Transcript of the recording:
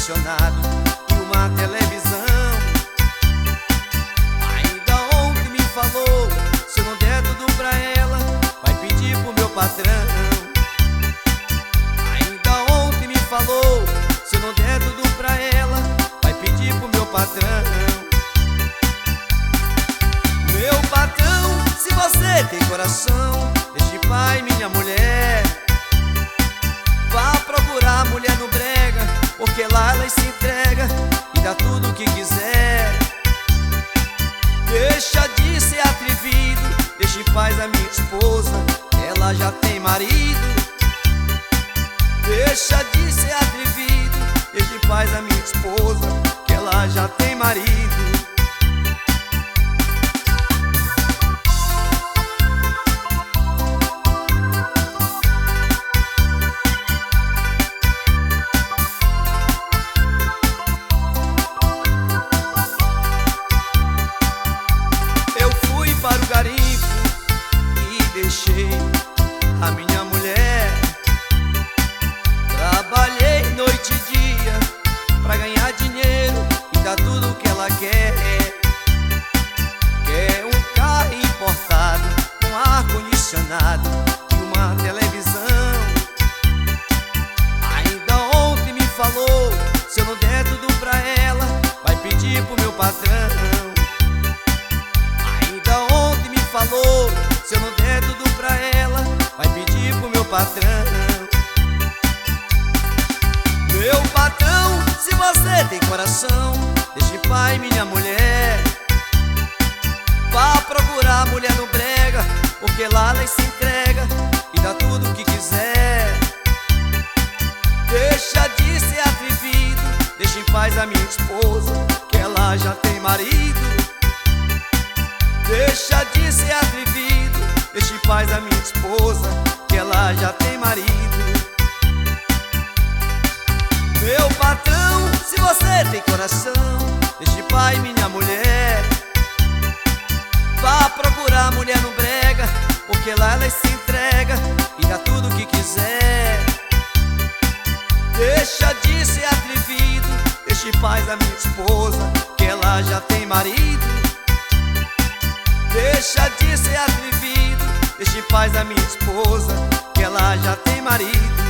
ar-condicionado e uma televisão. Ainda ontem me falou, se eu não der tudo pra ela, vai pedir pro meu patrão. Ainda ontem me falou, se eu não der tudo pra ela, vai pedir pro meu patrão. Meu patrão, se você tem coração, deixe pai minha mulher. Vá procurar mulher no brega, porque lá ela se entrega e dá tudo o que quiser. Deixa de ser atrevido, deixa em paz a minha esposa, ela já tem marido. Deixa de ser atrevido, deixa em paz a minha esposa, que ela já tem marido. Para o garimpo e deixei a minha mulher. Trabalhei noite e dia pra ganhar dinheiro e dar tudo o que ela quer. Quer um carro importado com ar-condicionado e uma televisão. Ainda ontem me falou, se eu não der tudo pra ela, vai pedir pro meu patrão. Falou, se eu não der tudo pra ela, vai pedir pro meu patrão. Meu patrão, se você tem coração, deixe pai minha mulher. Vá procurar mulher no brega, porque lá ela se entrega e dá tudo o que quiser. Deixa de ser atrevido, deixa em paz a minha esposa, que ela já tem marido. Deixa de ser atrevido, deixa em paz a minha esposa, que ela já tem marido. Meu patrão, se você tem coração, deixa em paz minha mulher. Vá procurar mulher no brega, porque lá ela se entrega e dá tudo o que quiser. Deixa de ser atrevido, deixa em paz a minha esposa, que ela já tem marido. Deixa de ser atrevido, deixa em paz a minha esposa, que ela já tem marido.